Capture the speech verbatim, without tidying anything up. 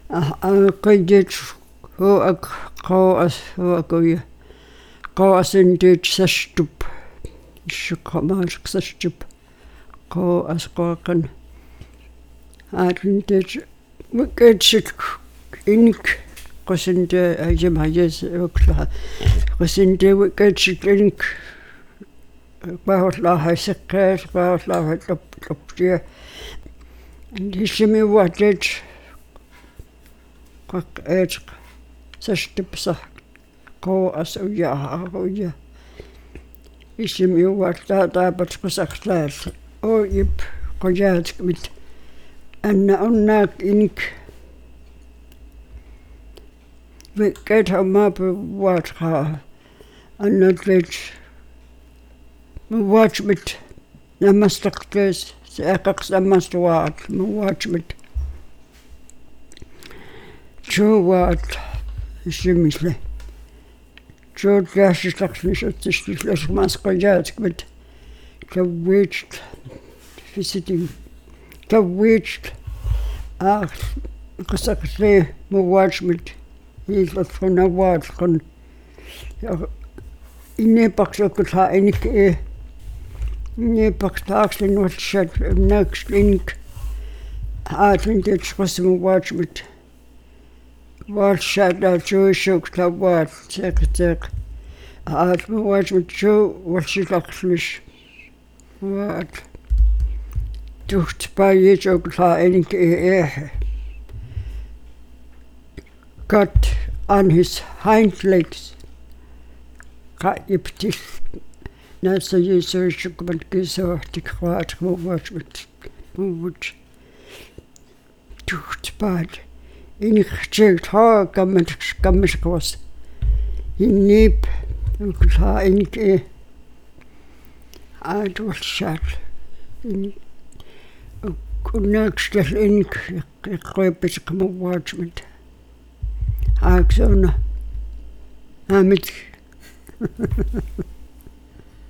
а qidit huak qaas huakuya qaasintit sastup shuqamaasqsastup qaas qaaqan aatintit wiketsit inik qasinte ajamajis ukla qasinte wiketsit inik qaallahaisseqqaas qaallahat loptia ndisimi watet qaq eet sastupsa qaas uyaharuya isimi watta taapat qasaqlaal oyip qajaatmit anna unnaak inik wiket hamap watqa annatlet watchmit namastaqtes seaqaq samastuat watchmit Joat ishimisle Joat gasistaqnisuttislas masqajaatmit kawwit visiting kawwit ah qasaqle muwatchmit illatqunawat qan inepaqsaqqa inik e inepaqtaaqsinuatsat nakslinik aatintet qasmuwatchmit Walshada Joshuk Tawat Sektek Atma Watchmit Jo Walshilaklish Wat Ducht by Yijokla Enik E got on his hind legs Kaiptis Nasa Yisokman Gizo Tikwat Watchmit Mowich Ducht bad Inik chelt ha gamet gamet Inip ukla inik e adol shat in kunakstel inik qeepis qmawatchmit aaksona amit